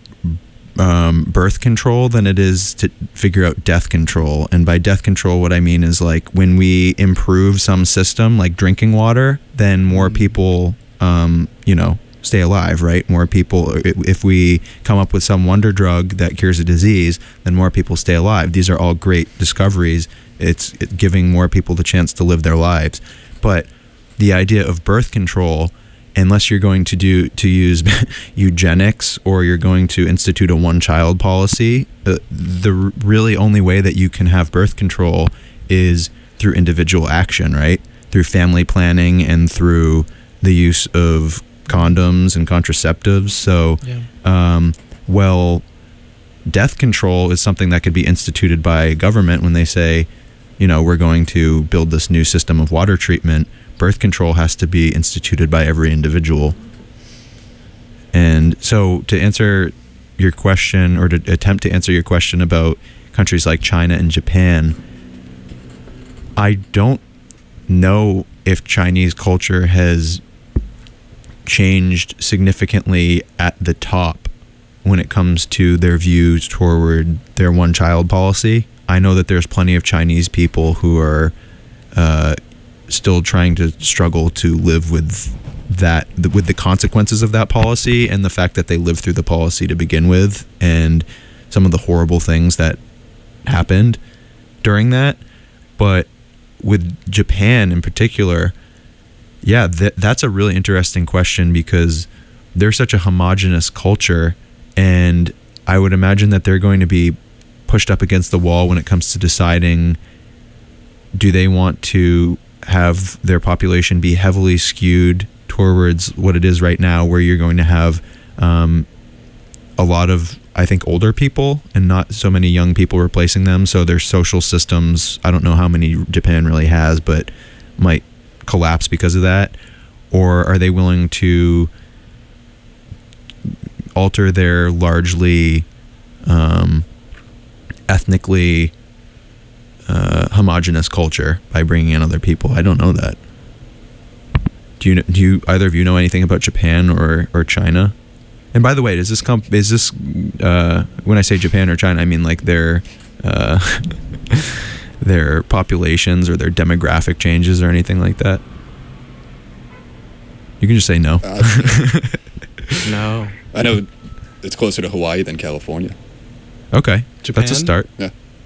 um, birth control than it is to figure out death control. And by death control, what I mean is like when we improve some system like drinking water, then more people, um, you know, stay alive, right? More people, if we come up with some wonder drug that cures a disease, then more people stay alive. These are all great discoveries. It's it giving more people the chance to live their lives. But the idea of birth control, unless you're going to do to use eugenics or you're going to institute a one-child policy, the, the really only way that you can have birth control is through individual action, right? Through family planning and through the use of condoms and contraceptives. So, yeah. um, well, death control is something that could be instituted by government when they say, you know, we're going to build this new system of water treatment. Birth control has to be instituted by every individual. And so to answer your question, or to attempt to answer your question about countries like China and Japan, I don't know if Chinese culture has changed significantly at the top when it comes to their views toward their one-child policy. I know that there's plenty of Chinese people who are uh, still trying to struggle to live with that, with the consequences of that policy and the fact that they lived through the policy to begin with and some of the horrible things that happened during that. But with Japan in particular, yeah, th- that's a really interesting question because they're such a homogenous culture, and I would imagine that they're going to be pushed up against the wall when it comes to deciding, do they want to have their population be heavily skewed towards what it is right now, where you're going to have um, a lot of, I think, older people and not so many young people replacing them. So their social systems, I don't know how many Japan really has, but might collapse because of that. Or are they willing to alter their largely um, ethnically uh, homogenous culture by bringing in other people? I don't know that. Do you do you either of you know anything about Japan or, or China? And by the way, does this comp is this uh, when I say Japan or China, I mean like their uh, their populations or their demographic changes or anything like that? You can just say no. Uh, No. I know it's closer to Hawaii than California. Okay, Japan? that's a start. Yeah.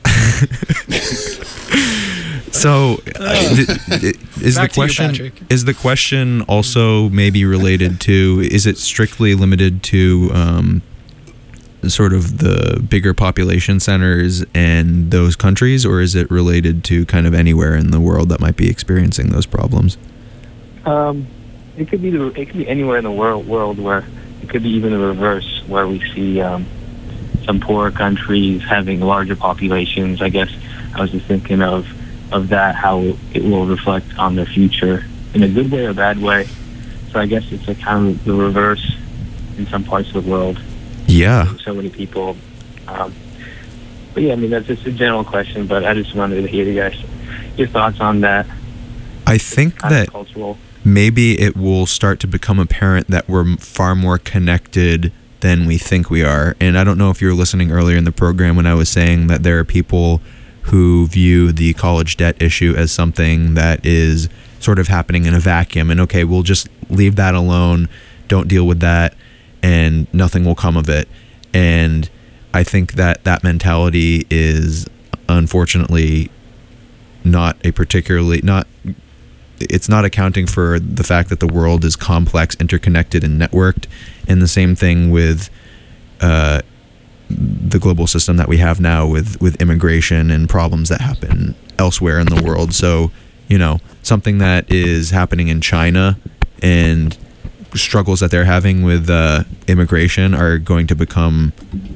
So, uh, th- th- is the Back to you, question Patrick. is the question also maybe related to, is it strictly limited to um, sort of the bigger population centers and those countries, or is it related to kind of anywhere in the world that might be experiencing those problems? Um, it could be the, it could be anywhere in the world world where it could be even the reverse, where we see um, some poorer countries having larger populations. I guess I was just thinking of of that, how it will reflect on their future in a good way or bad way. So I guess it's a kind of the reverse in some parts of the world. Yeah. So many people. Um, but yeah, I mean, that's just a general question, but I just wanted to hear you guys, your thoughts on that. I think Kind that of cultural. maybe it will start to become apparent that we're m- far more connected than we think we are. And I don't know if you were listening earlier in the program when I was saying that there are people who view the college debt issue as something that is sort of happening in a vacuum, and okay, we'll just leave that alone, don't deal with that, and nothing will come of it. And I think that that mentality is unfortunately not a particularly not it's not accounting for the fact that the world is complex, interconnected, and networked. And the same thing with uh the global system that we have now with with immigration and problems that happen elsewhere in the world. So, you know, something that is happening in China and struggles that they're having with uh, immigration are going to become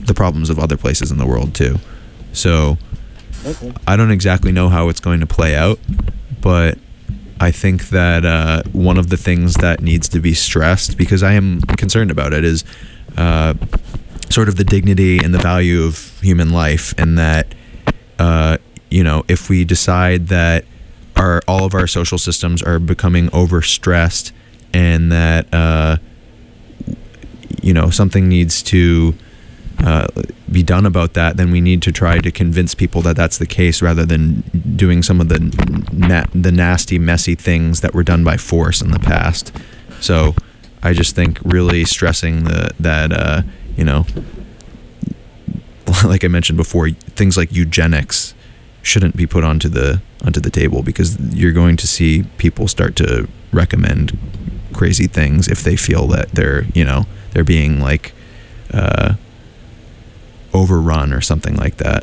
the problems of other places in the world too. So Okay. I don't exactly know how it's going to play out, but I think that uh, one of the things that needs to be stressed, because I am concerned about it, is uh, sort of the dignity and the value of human life, and that uh, you know, if we decide that our all of our social systems are becoming overstressed, and that uh, you know, something needs to uh, be done about that, then we need to try to convince people that that's the case, rather than doing some of the na- the nasty, messy things that were done by force in the past. So I just think really stressing the that uh, you know, like I mentioned before, things like eugenics shouldn't be put onto the onto the table, because you're going to see people start to recommend crazy things if they feel that they're, you know, they're being like uh, overrun or something like that.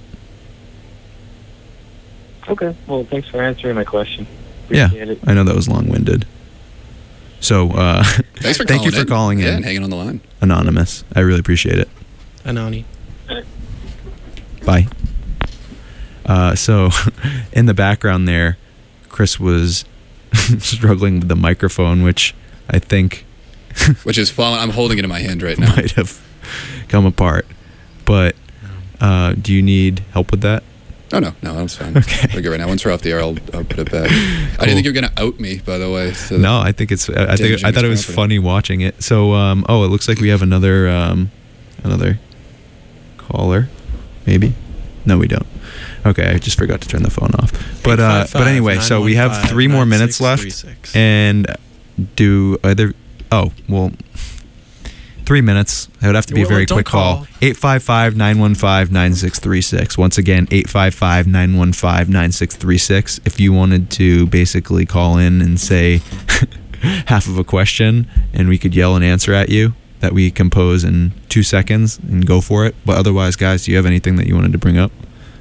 Okay. Well, thanks for answering my question. Yeah, Appreciate it. I know that was long-winded. So uh, Thanks for thank calling you for in. calling Yeah, in, and hanging on the line. Anonymous. I really appreciate it. Anani. Bye. Uh, so, in the background there, Chris was struggling with the microphone, which I think Which is falling. I'm holding it in my hand right now. might have come apart. But uh, do you need help with that? Oh no, no, that's fine. Okay. We're good right now. Once we're off the air, I'll, I'll put it back. I Cool. didn't think you were gonna out me, by the way. So No, I think it's. I I think Damaging I thought it his was property. funny watching it. So, um, oh, it looks like we have another um, another caller, maybe. No, we don't. Okay, I just forgot to turn the phone off. But uh, but anyway, so we have three more minutes left, and do either. Oh well, three minutes. It would have to be a Well, very don't quick call. call. eight five five, nine one five, nine six three six. Once again, eight five five, nine one five, nine six three six. If you wanted to basically call in and say half of a question, and we could yell an answer at you that we compose in two seconds and go for it. But otherwise, guys, do you have anything that you wanted to bring up?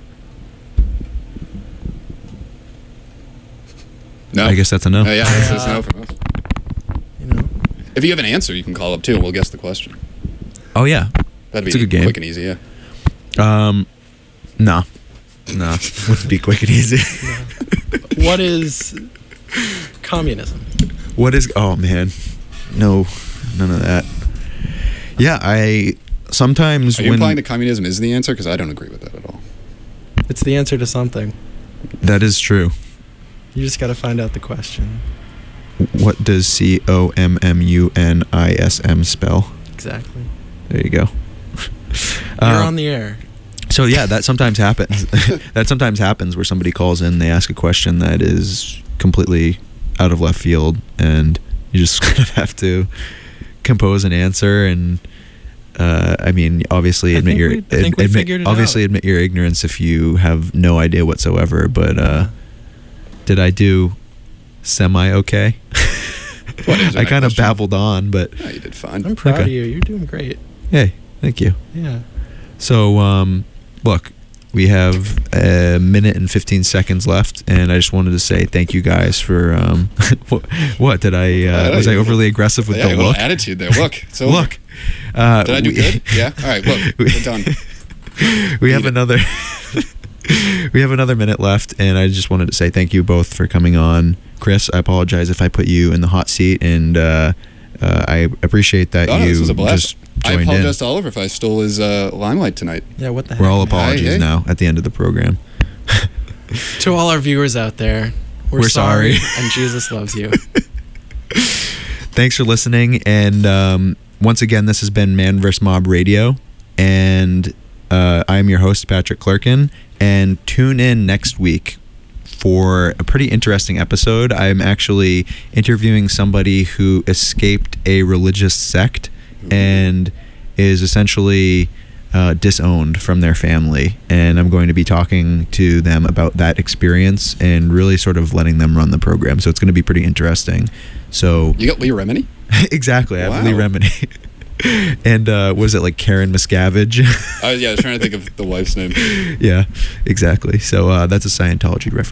no. I guess that's a no. Oh, yeah, that's, that's no from us. You know, If you have an answer, you can call up too, and we'll guess the question. Oh yeah. That'd It's be a good game. quick and easy. Yeah. Um, nah, nah. Wouldn't be quick and easy. what is communism? What is? Oh man, no, none of that. Yeah, I sometimes Are you when implying that communism is the answer? Because I don't agree with that at all. It's the answer to something. that is true. You just got to find out the question. What does C O M M U N I S M spell? Exactly. There you go. You're Um, on the air. So yeah, that sometimes happens. that sometimes happens where somebody calls in, they ask a question that is completely out of left field, and you just kind of have to compose an answer. And uh, I mean, obviously, I admit think your we- I think we admit figured it obviously out. admit your ignorance if you have no idea whatsoever. But uh, did I do semi okay? What is I my kind of question? babbled on, but Yeah, you did fine. I'm proud Okay. of you. You're doing great. hey, thank you. Yeah. So, um, look, we have a minute and fifteen seconds left, and I just wanted to say thank you guys for. Um, what, what did I? Uh, Uh, was I yeah. overly aggressive with yeah, a the little look? attitude there. Look. So Look. Uh, Did I do we, good? Yeah. All right. Look, We- we're done. we have Beat it. another. we have another minute left, and I just wanted to say thank you both for coming on. Chris, I apologize if I put you in the hot seat, and uh, uh, I appreciate that Oh, no, you this was a blast. just I joined in. apologize to Oliver if I stole his uh, limelight tonight. Yeah, what the heck? We're all man? apologies hey. now at the end of the program. To all our viewers out there, we're, We're sorry. and Jesus loves you. Thanks for listening, and um, once again, this has been Man vs. Mob Radio, and uh, I'm your host, Patrick Clerkin, and tune in next week for a pretty interesting episode. I'm actually interviewing somebody who escaped a religious sect and is essentially uh, disowned from their family, and I'm going to be talking to them about that experience and really sort of letting them run the program. So it's going to be pretty interesting. So You got Lee Remini? exactly, I have Wow. Lee Remini. And uh, was it like Karen Miscavige? I was, yeah, I was trying to think of the wife's name. Yeah, exactly. So uh, that's a Scientology reference.